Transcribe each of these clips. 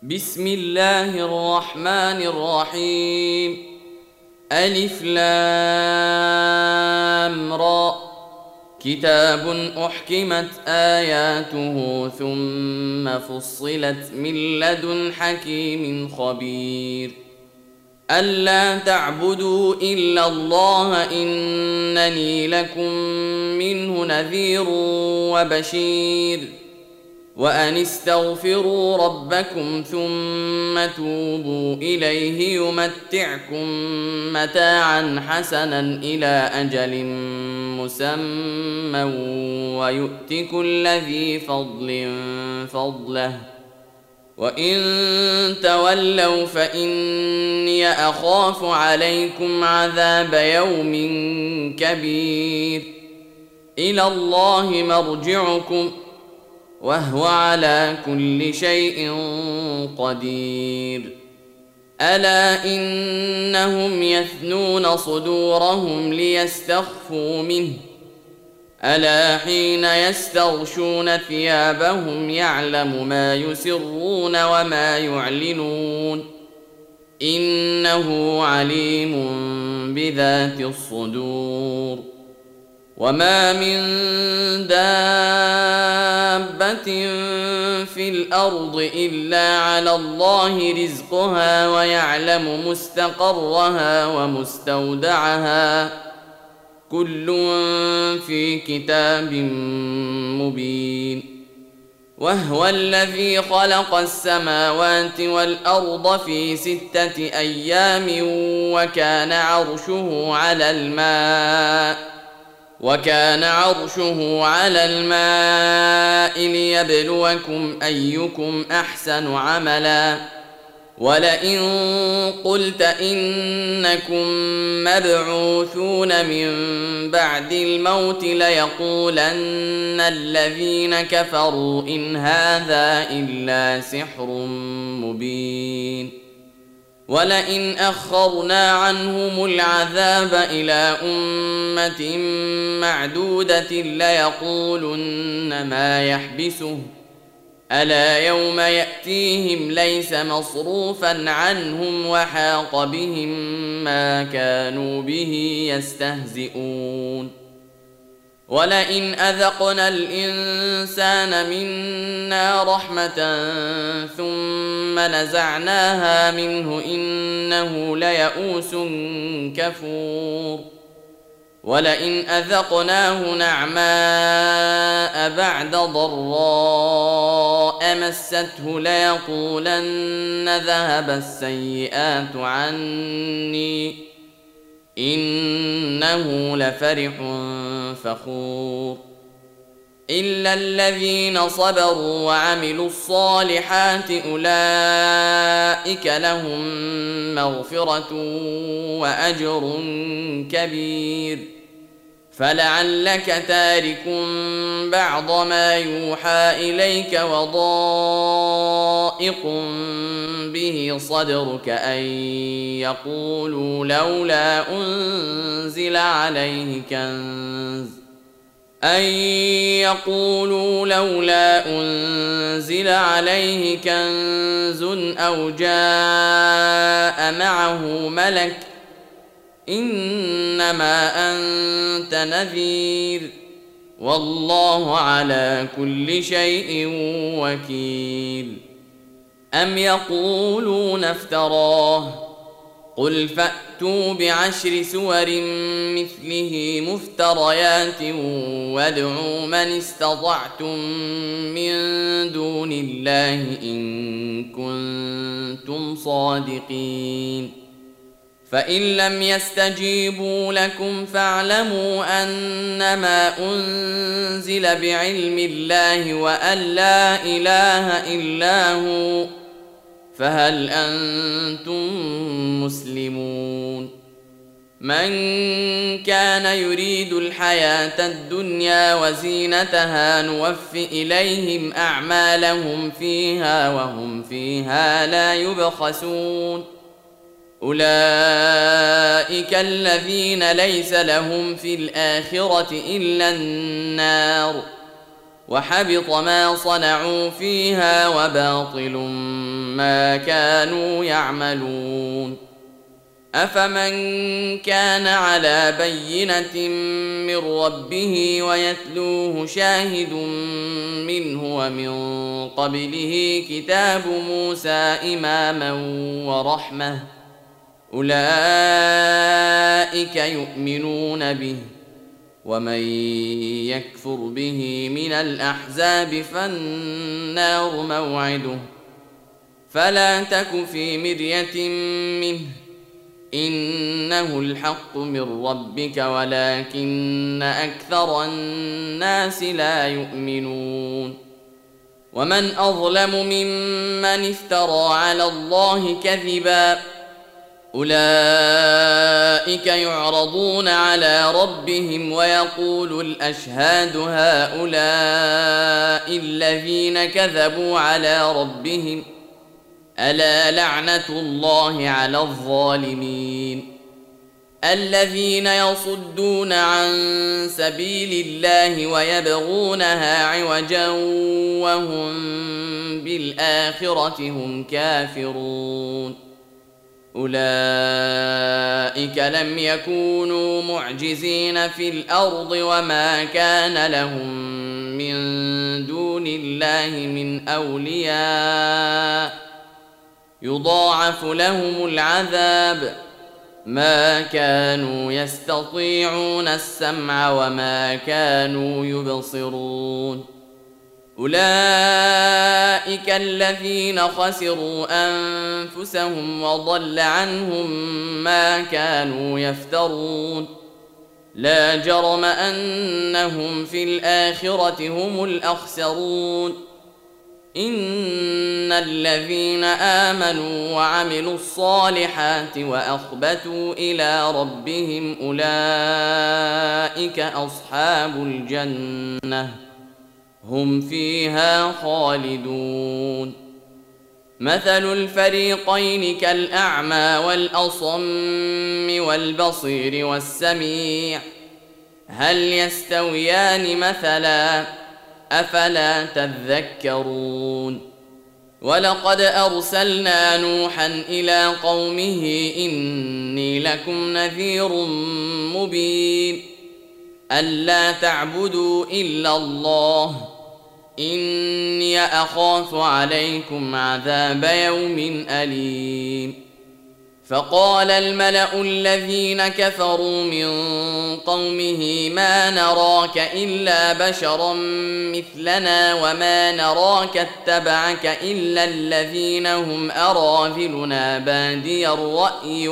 بسم الله الرحمن الرحيم. ألف لام را. كتاب أحكمت آياته ثم فصلت من لدن حكيم خبير. ألا تعبدوا إلا الله إنني لكم منه نذير وبشير. وأن استغفروا ربكم ثم توبوا إليه يمتعكم متاعا حسنا إلى أجل مسمى ويؤت كل ذي فضل فضله وإن تولوا فإني أخاف عليكم عذاب يوم كبير. إلى الله مرجعكم وهو على كل شيء قدير. ألا إنهم يثنون صدورهم ليستخفوا منه ألا حين يستغشون ثيابهم يعلم ما يسرون وما يعلنون إنه عليم بذات الصدور. وما من دابة في الأرض إلا على الله رزقها ويعلم مستقرها ومستودعها كل في كتاب مبين. وهو الذي خلق السماوات والأرض في 6 أيام وكان عرشه على الماء ليبلوكم أيكم أحسن عملا. ولئن قلت إنكم مبعوثون من بعد الموت ليقولن الذين كفروا إن هذا إلا سحر مبين. ولئن أخرنا عنهم العذاب إلى أمة معدودة ليقولن ما يحبسه ألا يوم يأتيهم ليس مصروفا عنهم وحاق بهم ما كانوا به يستهزئون. ولئن أذقنا الإنسان منا رحمة ثم نزعناها منه إنه ليئوس كفور. ولئن أذقناه نعماء بعد ضراء مسته ليقولن ذهب السيئات عني إنه لفرح فخور. إلا الذين صبروا وعملوا الصالحات أولئك لهم مغفرة وأجر كبير. فلعلك تارك بعض ما يوحى إليك وضائق به صدرك أن يقولوا لولا أنزل عليه كنز أو جاء معه ملك إنما أنت نذير والله على كل شيء وكيل. أم يقولون افتراه قل فأتوا ب10 سور مثله مفتريات وادعوا من استطعتم من دون الله إن كنتم صادقين. فإن لم يستجيبوا لكم فاعلموا أنما أنزل بعلم الله وأن لا إله إلا هو فهل أنتم مسلمون. من كان يريد الحياة الدنيا وزينتها نوف إليهم أعمالهم فيها وهم فيها لا يبخسون. أولئك الذين ليس لهم في الآخرة إلا النار وحبط ما صنعوا فيها وباطل ما كانوا يعملون. أفمن كان على بينة من ربه ويتلوه شاهد منه ومن قبله كتاب موسى إماما ورحمة أولئك يؤمنون به، ومن يكفر به من الأحزاب فالنار موعده، فلا تك في مرية منه إنه الحق من ربك ولكن أكثر الناس لا يؤمنون. ومن أظلم ممن افترى على الله كذبا أولئك يعرضون على ربهم ويقول الأشهاد هؤلاء الذين كذبوا على ربهم ألا لعنة الله على الظالمين الذين يصدون عن سبيل الله ويبغونها عوجا وهم بالآخرة هم كافرون. أولئك لم يكونوا معجزين في الأرض وما كان لهم من دون الله من أولياء يضاعف لهم العذاب ما كانوا يستطيعون السمع وما كانوا يبصرون. أولئك الذين خسروا أنفسهم وضل عنهم ما كانوا يفترون. لا جرم أنهم في الآخرة هم الأخسرون. إن الذين آمنوا وعملوا الصالحات وأخبتوا إلى ربهم أولئك أصحاب الجنة هم فيها خالدون. مثل الفريقين كالأعمى والأصم والبصير والسميع هل يستويان مثلا أفلا تذكرون. ولقد أرسلنا نوحا إلى قومه إني لكم نذير مبين ألا تعبدوا إلا الله إني أخاف عليكم عذاب يوم أليم. فقال الملأ الذين كفروا من قومه ما نراك إلا بشرا مثلنا وما نراك اتبعك إلا الذين هم أراذلنا بادي الرأي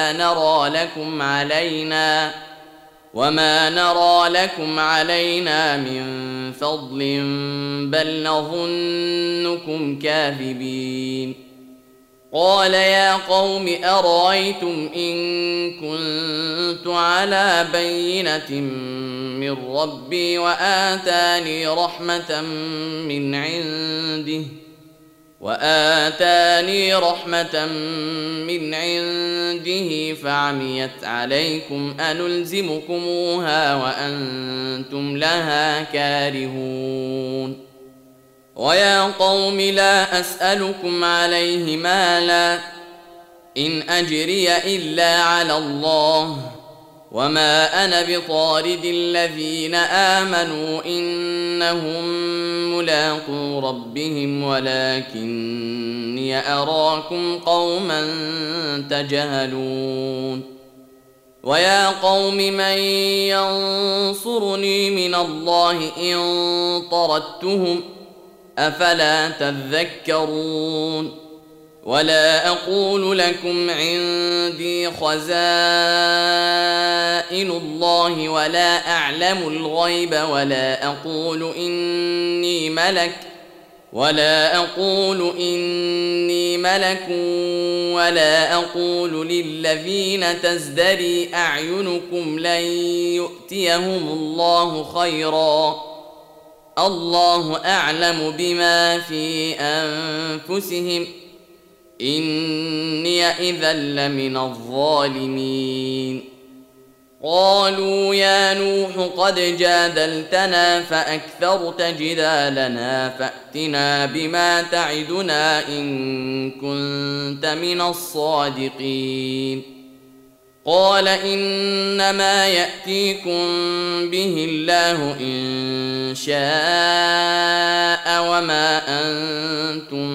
وما نرى لكم علينا من فضل بل نظنكم كاذبين. قال يا قوم أرأيتم إن كنت على بينة من ربي وآتاني رحمة من عنده فعميت عليكم أنلزمكموها وأنتم لها كارهون. ويا قوم لا أسألكم عليه مالا إن أجري إلا على الله وما أنا بطارد الذين آمنوا إنهم ملاقو ربهم ولكني أراكم قوما تجهلون. ويا قوم من ينصرني من الله إن طردتهم أفلا تذكرون. ولا أقول لكم عندي خزائن الله ولا أعلم الغيب ولا أقول إني ملك ولا أقول للذين تزدري أعينكم لن يؤتيهم الله خيرا الله أعلم بما في أنفسهم إني إذا لمن الظالمين. قالوا يا نوح قد جادلتنا فأكثرت جدالنا فأتنا بما تعدنا إن كنت من الصادقين. قال إنما يأتيكم به الله إن شاء وما أنتم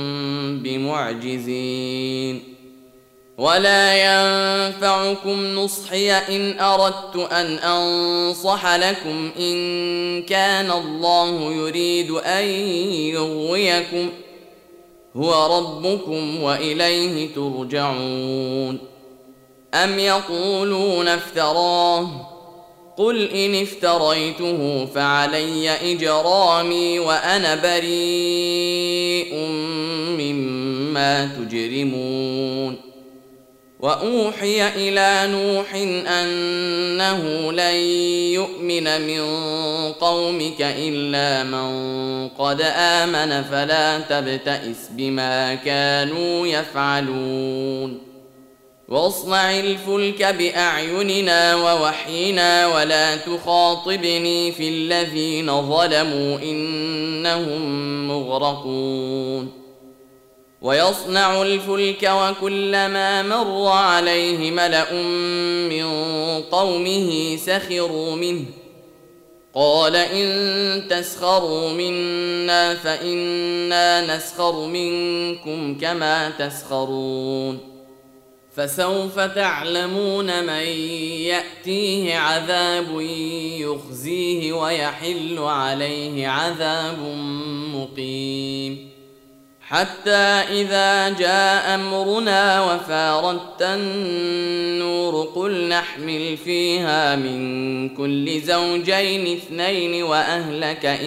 بمعجزين. ولا ينفعكم نصحي إن أردت أن أنصح لكم إن كان الله يريد أن يغويكم هو ربكم وإليه ترجعون. أم يقولون افتراه قل إن افتريته فعلي إجرامي وأنا بريء مما تجرمون. وأوحي إلى نوح أنه لن يؤمن من قومك إلا من قد آمن فلا تبتئس بما كانوا يفعلون. واصنع الفلك بأعيننا ووحينا ولا تخاطبني في الذين ظلموا إنهم مغرقون. ويصنع الفلك وكلما مر عليه ملأ من قومه سخروا منه قال إن تسخروا منا فإنا نسخر منكم كما تسخرون. فسوف تعلمون من يأتيه عذاب يخزيه ويحل عليه عذاب مقيم. حتى إذا جاء أمرنا وفارت النور قل نحمل فيها من كل زوجين اثنين وأهلك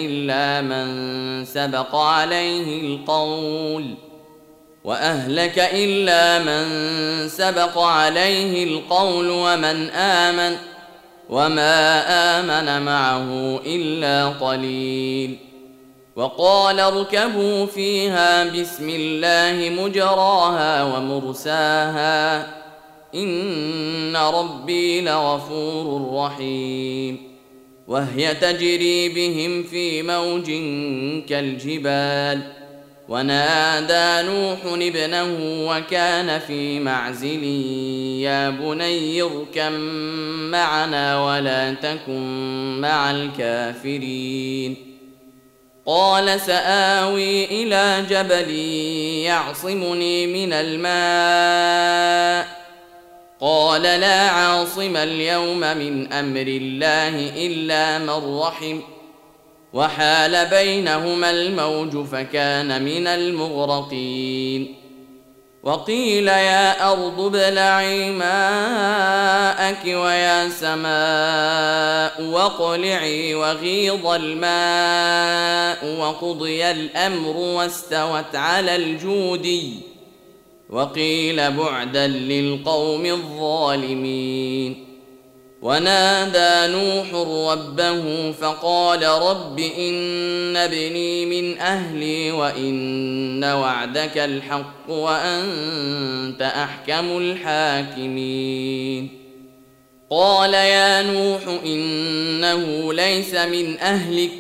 إلا من سبق عليه القول ومن آمن وما آمن معه إلا قليل. وقال اركبوا فيها بسم الله مجراها ومرساها إن ربي لغفور رحيم. وهي تجري بهم في موج كالجبال ونادى نوح ابنه وكان في معزل يا بني اركب معنا ولا تكن مع الكافرين. قال سآوي إلى جبل يعصمني من الماء قال لا عاصم اليوم من أمر الله إلا من رحم وحال بينهما الموج فكان من المغرقين. وقيل يا أرض ابلعي ماءك ويا سماء واقلعي وغيض الماء وقضي الأمر واستوت على الجودي وقيل بعدا للقوم الظالمين. ونادى نوح ربه فقال رب إن ابني من أهلي وإن وعدك الحق وأنت أحكم الحاكمين. قال يا نوح إنه ليس من أهلك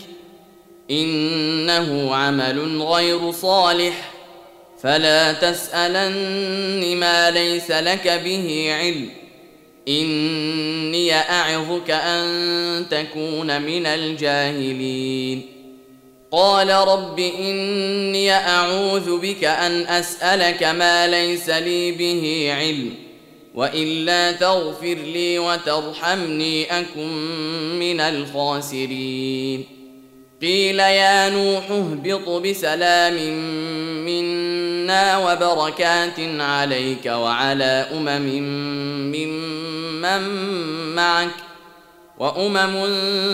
إنه عمل غير صالح فلا تسألن ما ليس لك به علم إني أعظك أن تكون من الجاهلين. قال رب إني أعوذ بك أن أسألك ما ليس لي به علم وإلا تغفر لي وترحمني أكن من الخاسرين. قيل يا نوح اهبط بسلام منا وبركات عليك وعلى ممن معك وأمم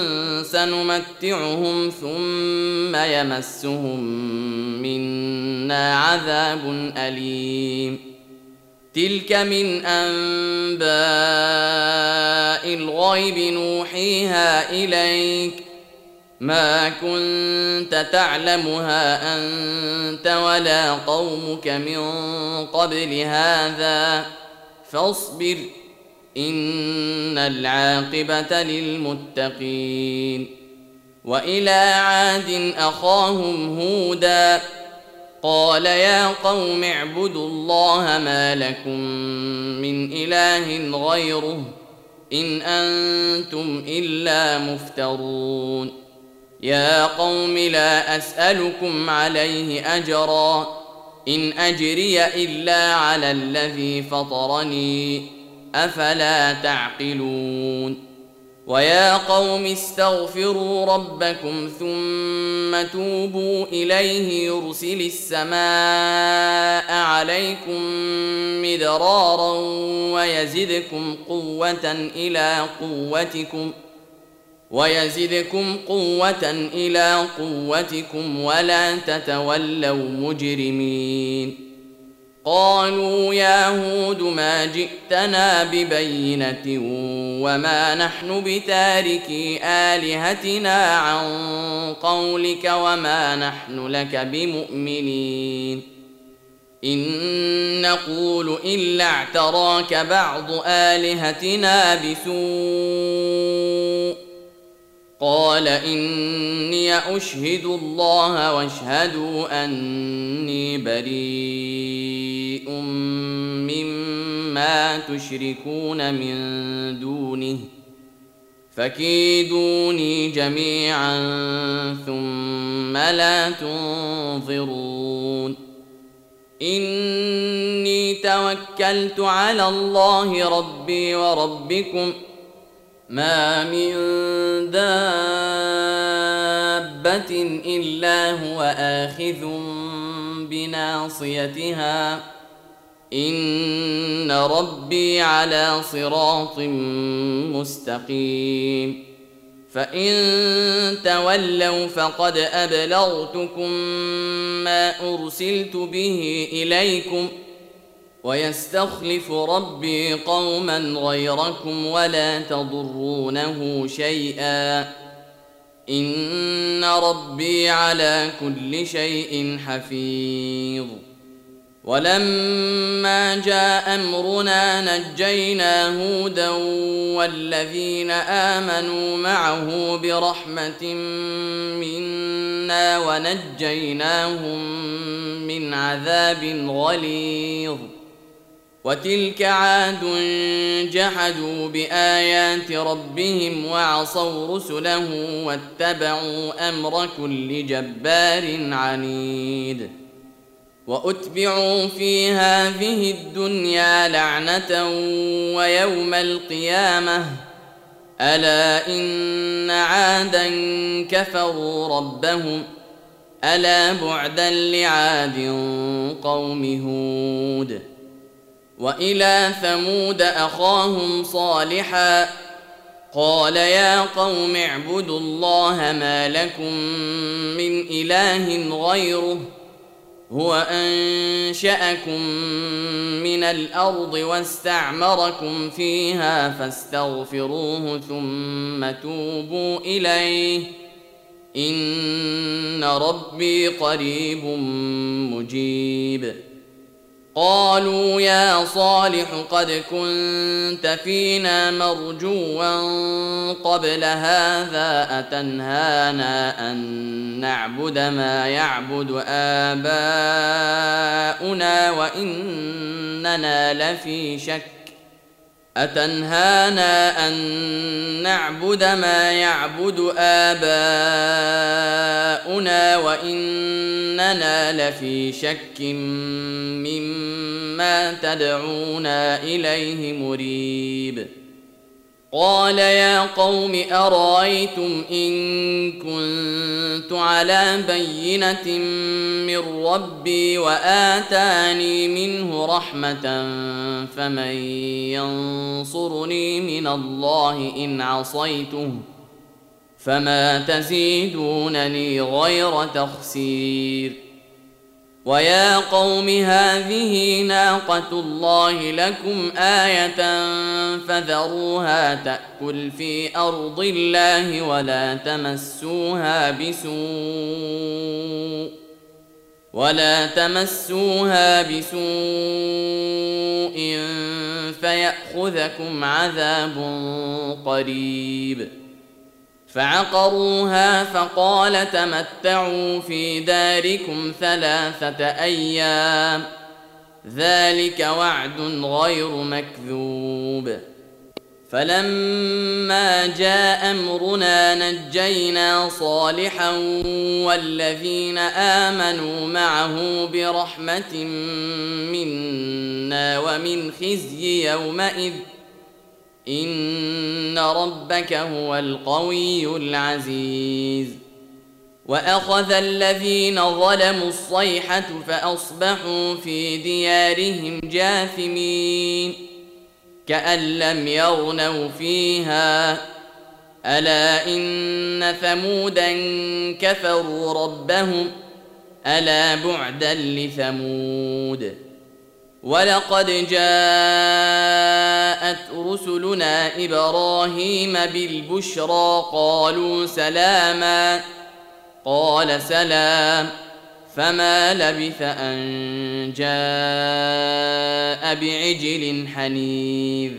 سنمتعهم ثم يمسهم منا عذاب أليم. تلك من أنباء الغيب نوحيها إليك ما كنت تعلمها أنت ولا قومك من قبل هذا فاصبر إن العاقبة للمتقين. وإلى عاد أخاهم هودا قال يا قوم اعبدوا الله ما لكم من إله غيره إن أنتم إلا مفترون. يا قوم لا أسألكم عليه أجرا إن أجري إلا على الذي فطرني أفلا تعقلون. ويا قوم استغفروا ربكم ثم توبوا إليه يرسل السماء عليكم مدرارا ويزدكم قوة إلى قوتكم ولا تتولوا مجرمين. قالوا يا هود ما جئتنا ببينة وما نحن بتاركي آلهتنا عن قولك وما نحن لك بمؤمنين إن نقول إلا اعتراك بعض آلهتنا بسوء قال إني أشهد الله واشهدوا أني بريء مما تشركون من دونه فكيدوني جميعا ثم لا تنظرون. إني توكلت على الله ربي وربكم ما من دابة إلا هو آخذ بناصيتها إن ربي على صراط مستقيم. فإن تولوا فقد أبلغتكم ما أرسلت به إليكم ويستخلف ربي قوما غيركم ولا تضرونه شيئا إن ربي على كل شيء حفيظ. ولما جاء أمرنا نجينا هودا والذين آمنوا معه برحمة منا ونجيناهم من عذاب غليظ. وتلك عاد جحدوا بآيات ربهم وعصوا رسله واتبعوا أمر كل جبار عنيد. وأتبعوا في هذه الدنيا لعنة ويوم القيامة ألا إن عادا كفروا ربهم ألا بعدا لعاد قوم هود. وإلى ثمود أخاهم صالحا قال يا قوم اعبدوا الله ما لكم من إله غيره هو أنشأكم من الأرض واستعمركم فيها فاستغفروه ثم توبوا إليه إن ربي قريب مجيب. قالوا يا صالح قد كنت فينا مرجوا قبل هذا أتنهانا أن نعبد ما يعبد آباؤنا وإننا لفي شك مما تدعونا إليه مريب. قال يا قوم أرأيتم إن كنت على بينة من ربي وآتاني منه رحمة فمن ينصرني من الله إن عصيته فما تزيدونني غير تخسير. ويا قوم هذه ناقة الله لكم آية فذروها تأكل في أرض الله ولا تمسوها بسوء فيأخذكم عذاب قريب. فعقروها فقال تمتعوا في داركم 3 أيام ذلك وعد غير مكذوب. فلما جاء أمرنا نجينا صالحا والذين آمنوا معه برحمة منا ومن خزي يومئذ إن ربك هو القوي العزيز. وأخذ الذين ظلموا الصيحة فأصبحوا في ديارهم جاثمين كأن لم يغنوا فيها ألا إن ثمودا كفروا ربهم ألا بعدا لثمود. ولقد جاءت رسلنا إبراهيم بالبشرى قالوا سلاما قال سلام فما لبث أن جاء بعجل حنيذ.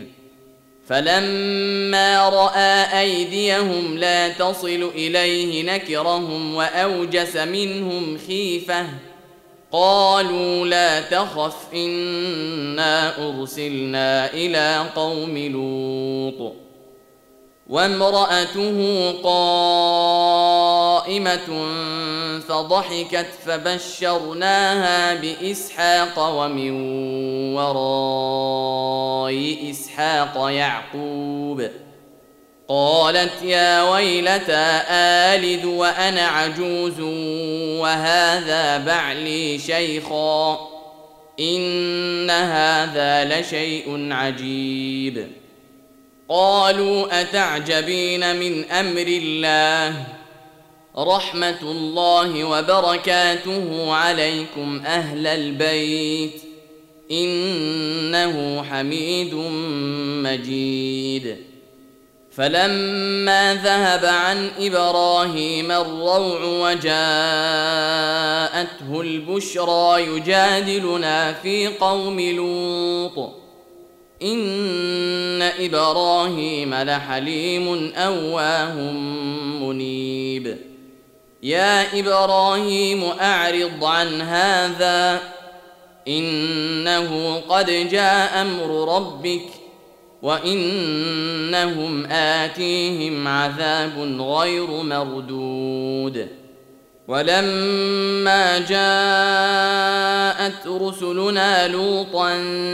فلما رأى أيديهم لا تصل إليه نكرهم وأوجس منهم خيفة قالوا لا تخف إنا أرسلنا إلى قوم لوط وامرأته قائمة فضحكت فبشرناها بإسحاق ومن وراء إسحاق يعقوب قالت يا ويلتى آلد وأنا عجوز وهذا بعلي شيخا إن هذا لشيء عجيب. قالوا أتعجبين من أمر الله رحمة الله وبركاته عليكم أهل البيت إنه حميد مجيد. فلما ذهب عن إبراهيم الروع وجاءته البشرى يجادلنا في قوم لوط إن إبراهيم لحليم أواه منيب. يا إبراهيم أعرض عن هذا إنه قد جاء أمر ربك وإنهم آتيهم عذاب غير مردود. ولما جاءت رسلنا لوطا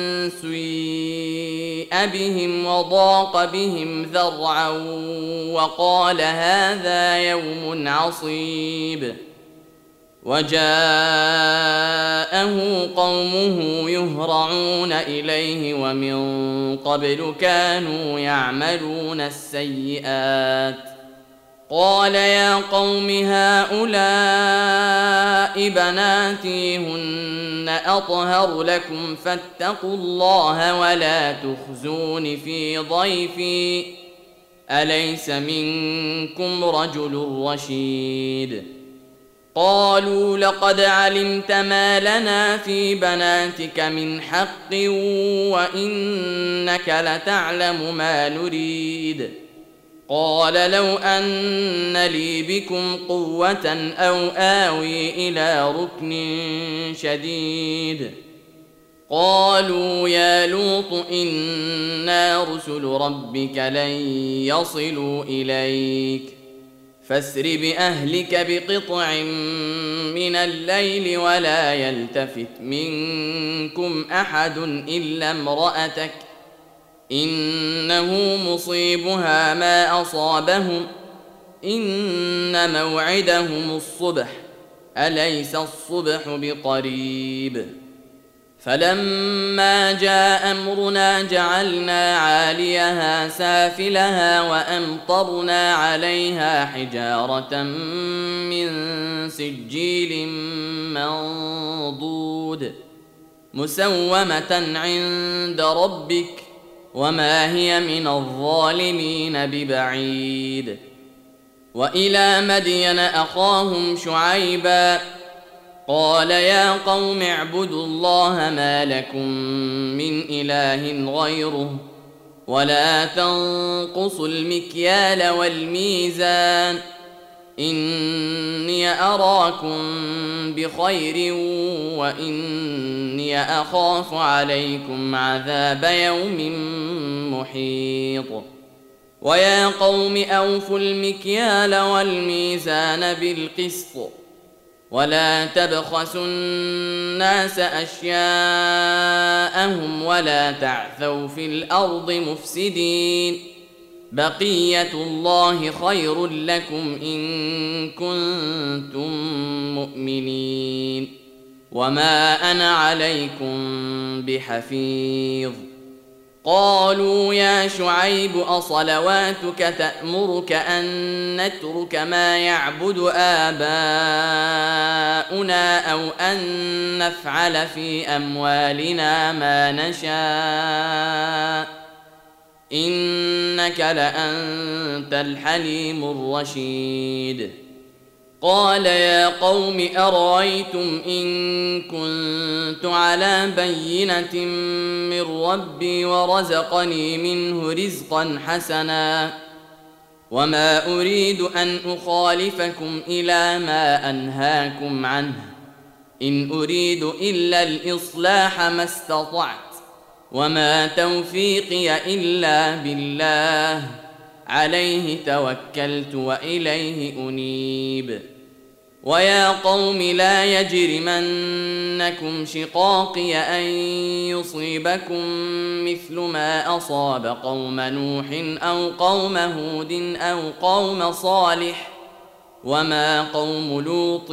سيء بهم وضاق بهم ذرعا وقال هذا يوم عصيب. وجاءه قومه يهرعون إليه ومن قبل كانوا يعملون السيئات قال يا قوم هؤلاء بناتي هن أطهر لكم فاتقوا الله ولا تخزون في ضيفي أليس منكم رجل رشيد. قالوا لقد علمت ما لنا في بناتك من حق وإنك لتعلم ما نريد. قال لو أن لي بكم قوة أو آوي إلى ركن شديد. قالوا يا لوط إنا رسل ربك لن يصلوا إليك فاسر بأهلك بقطع من الليل ولا يلتفت منكم أحد إلا امرأتك إنه مصيبها ما أصابهم إن موعدهم الصبح أليس الصبح بقريب. فلما جاء أمرنا جعلنا عاليها سافلها وأمطرنا عليها حجارة من سجيل منضود مسومة عند ربك وما هي من الظالمين ببعيد. وإلى مدين أخاهم شعيبا قال يا قوم اعبدوا الله ما لكم من إله غيره ولا تنقصوا المكيال والميزان إني أراكم بخير وإني أخاف عليكم عذاب يوم محيط ويا قوم أوفوا المكيال والميزان بالقسط ولا تبخسوا الناس أشياءهم ولا تعثوا في الأرض مفسدين بقية الله خير لكم إن كنتم مؤمنين وما أنا عليكم بحفيظ قالوا يا شعيب أصلواتك تأمرك أن نترك ما يعبد آباؤنا أو أن نفعل في أموالنا ما نشاء إنك لأنت الحليم الرشيد قال يا قوم أرأيتم إن كنت على بينة من ربي ورزقني منه رزقا حسنا وما أريد أن أخالفكم إلى ما أنهاكم عنه إن أريد إلا الإصلاح ما استطعت وما توفيقي إلا بالله عليه توكلت وإليه أنيب ويا قوم لا يجرمنكم شقاقي أن يصيبكم مثل ما أصاب قوم نوح أو قوم هود أو قوم صالح وما قوم لوط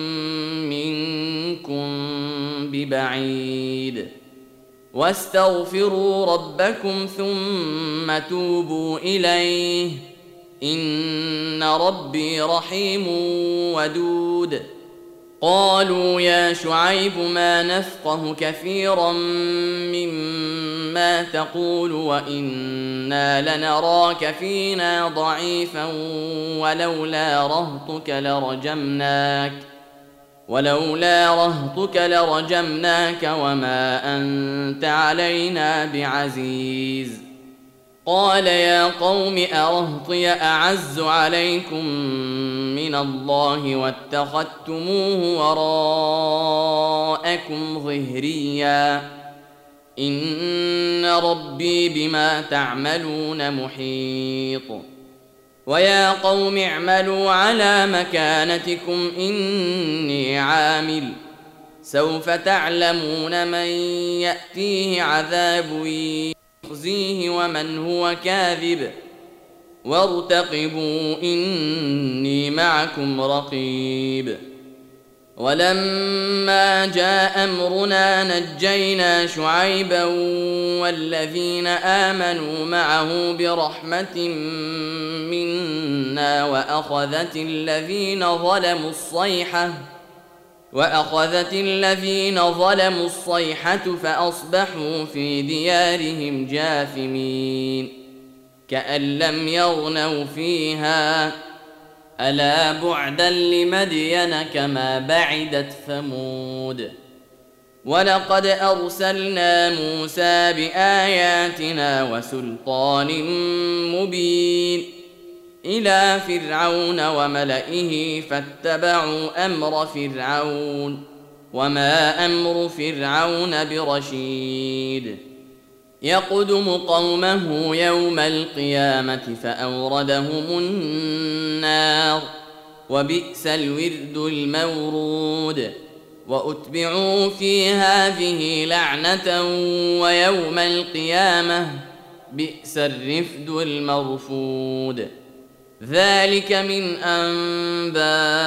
منكم ببعيد واستغفروا ربكم ثم توبوا إليه إن ربي رحيم ودود قالوا يا شعيب ما نفقه كثيرا مما تقول وإنا لنراك فينا ضعيفا ولولا رهطك لرجمناك وما أنت علينا بعزيز قال يا قوم أرهطي أعز عليكم من الله واتخذتموه وراءكم ظهريا إن ربي بما تعملون محيط ويا قوم اعملوا على مكانتكم إني عامل سوف تعلمون من يأتيه عذاب يخزيه ومن هو كاذب وارتقبوا إني معكم رقيب ولما جاء أمرنا نجينا شعيبا والذين آمنوا معه برحمة منا وأخذت الذين ظلموا الصيحة فأصبحوا في ديارهم جاثمين كأن لم يغنوا فيها ألا بعدا لمدين كما بعدت ثمود ولقد أرسلنا موسى بآياتنا وسلطان مبين إلى فرعون وملئه فاتبعوا أمر فرعون وما أمر فرعون برشيد يقدم قومه يوم القيامة فأوردهم النار وبئس الورد المورود وأتبعوا في هذه لعنة ويوم القيامة بئس الرفد المرفود ذلك من أنباء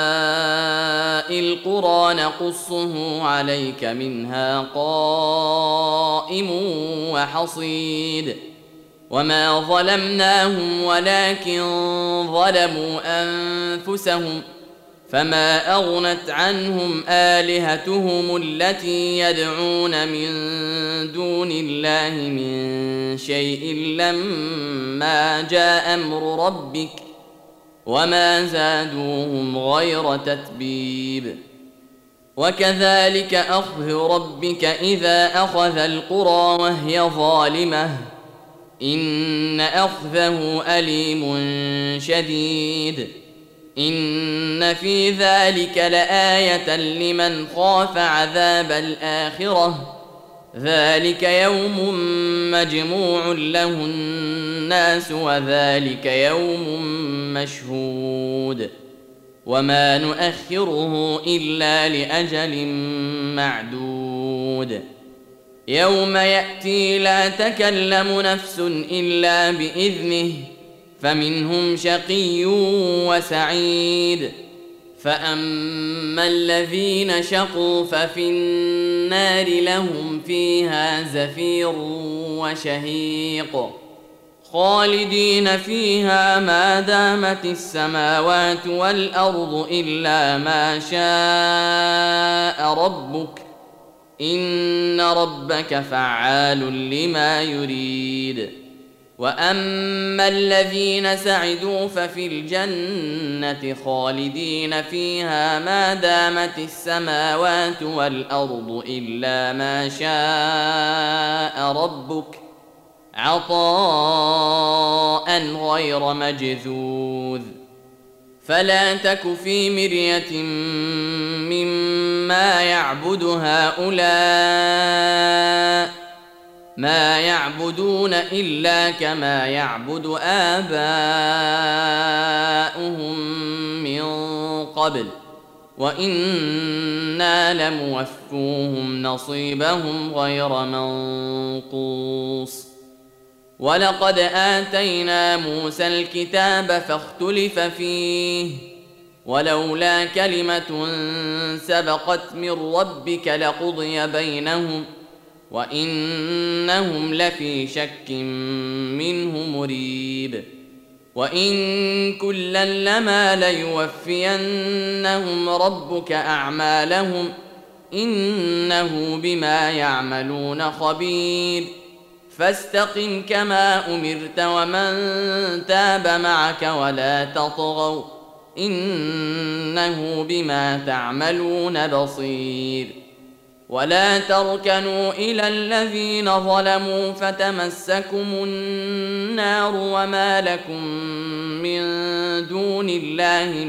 القرى نقصه عليك منها قائم وحصيد وما ظلمناهم ولكن ظلموا أنفسهم فما أغنت عنهم آلهتهم التي يدعون من دون الله من شيء لما جاء أمر ربك وما زادوهم غير تتبيب وكذلك أخذ ربك إذا أخذ القرى وهي ظالمة إن أخذه أليم شديد إن في ذلك لآية لمن خاف عذاب الآخرة ذلك يوم مجموع له الناس وذلك يوم مشهود وما نؤخره إلا لأجل معدود يوم يأتي لا تكلم نفس إلا بإذنه فمنهم شقي وسعيد فأما الذين شقوا ففي النار لهم فيها زفير وشهيق خالدين فيها ما دامت السماوات والأرض إلا ما شاء ربك إن ربك فعال لما يريد وأما الذين سعدوا ففي الجنة خالدين فيها ما دامت السماوات والأرض إلا ما شاء ربك عطاء غير مجذوذ فلا تك في مرية مما يعبد هؤلاء ما يعبدون إلا كما يعبد آباؤهم من قبل وإنا لموفوهم نصيبهم غير منقوص ولقد آتينا موسى الكتاب فاختلف فيه ولولا كلمة سبقت من ربك لقضي بينهم وإنهم لفي شك منه مريب وإن كلا لما ليوفينهم ربك أعمالهم إنه بما يعملون خبير فاستقم كما أمرت ومن تاب معك ولا تطغوا إنه بما تعملون بصير ولا تركنوا إلى الذين ظلموا فتمسكم النار وما لكم من دون الله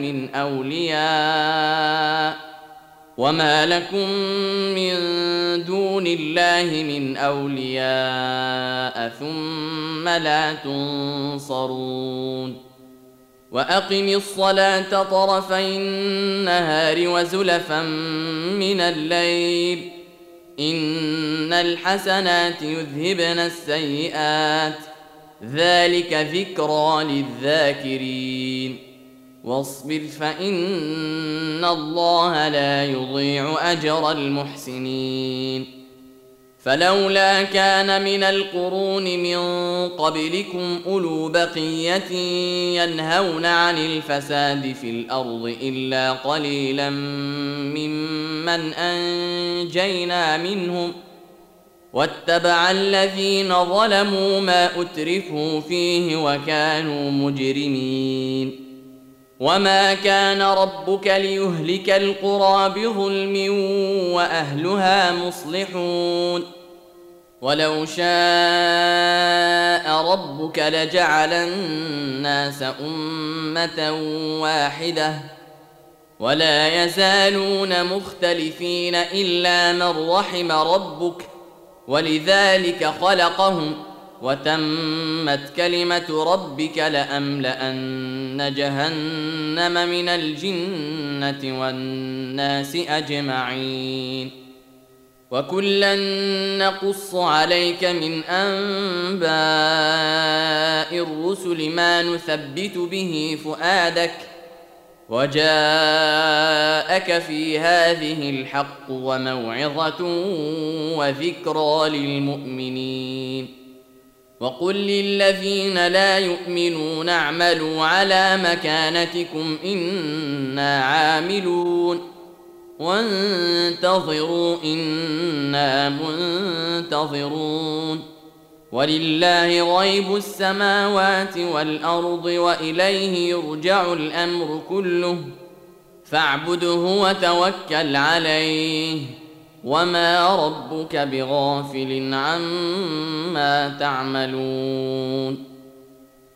من أولياء ثم لا تنصرون وأقم الصلاة طرفي النهار وزلفا من الليل إن الحسنات يذهبن السيئات ذلك ذكرى للذاكرين واصبر فإن الله لا يضيع أجر المحسنين فلولا كان من القرون من قبلكم أولو بقية ينهون عن الفساد في الأرض إلا قليلا ممن أنجينا منهم واتبع الذين ظلموا ما أترفوا فيه وكانوا مجرمين وما كان ربك ليهلك القرى بظلم وأهلها مصلحون ولو شاء ربك لجعل الناس أمة واحدة ولا يزالون مختلفين إلا من رحم ربك ولذلك خلقهم وتمت كلمة ربك لأملأن جهنم من الجنة والناس أجمعين وكلا نقص عليك من أنباء الرسل ما نثبت به فؤادك وجاءك في هذه الحق وموعظة وذكرى للمؤمنين وقل للذين لا يؤمنون اعملوا على مكانتكم إنا عاملون وانتظروا إنا منتظرون ولله غيب السماوات والأرض وإليه يرجع الأمر كله فاعبده وتوكل عليه وما ربك بغافل عما تعملون